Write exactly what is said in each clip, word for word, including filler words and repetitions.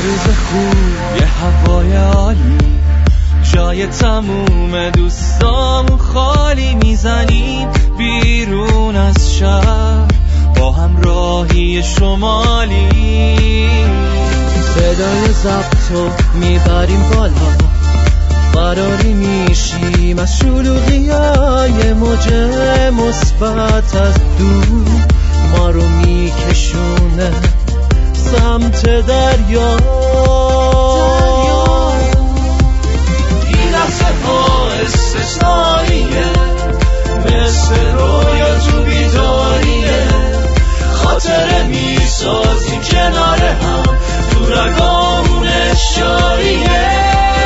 روز خوب، یه هوای عالی، جای تموم دوستامون خالی، میزنیم بیرون از شهر با همراهی شمالی، صدای ضبطو میبریم بالا، فراری میشیم از شلوغیای موج مثبت از دور، ما رو میکشونه سمت دریا. این لحظه ها استثنائیه، مثل رویا تو بیداریه، خاطره میسازیم کنار هم، تو رگامون اشاریه.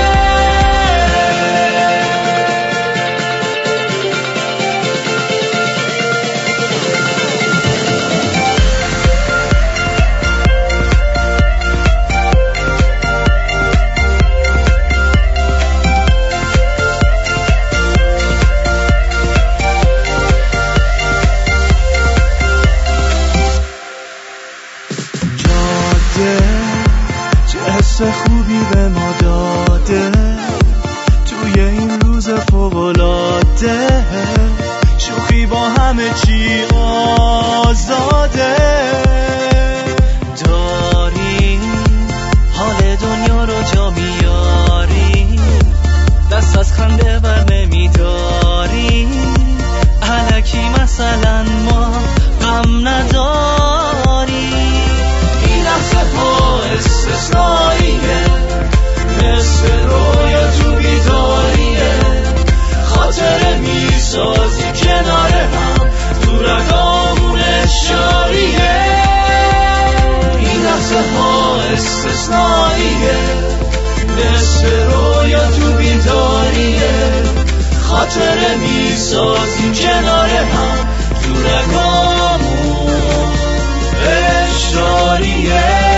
خوبی به ما داده توی این روز فوق‌العاده، شوخی با همه چی آزاده، داریم حال دنیا رو جا میاریم، دست از خنده بر نمیداریم، الکی مثلا ما غم نداریم. این لحظه ها استثنائیه، مثل رویا تو بیداریه، خاطره میسازی کنار هم، تو رگامون اشاریه. این لحظه ها استثنائیه، مثل رویا تو بیداریه، خاطره میسازی کنار هم، تو رگامون اشاریه.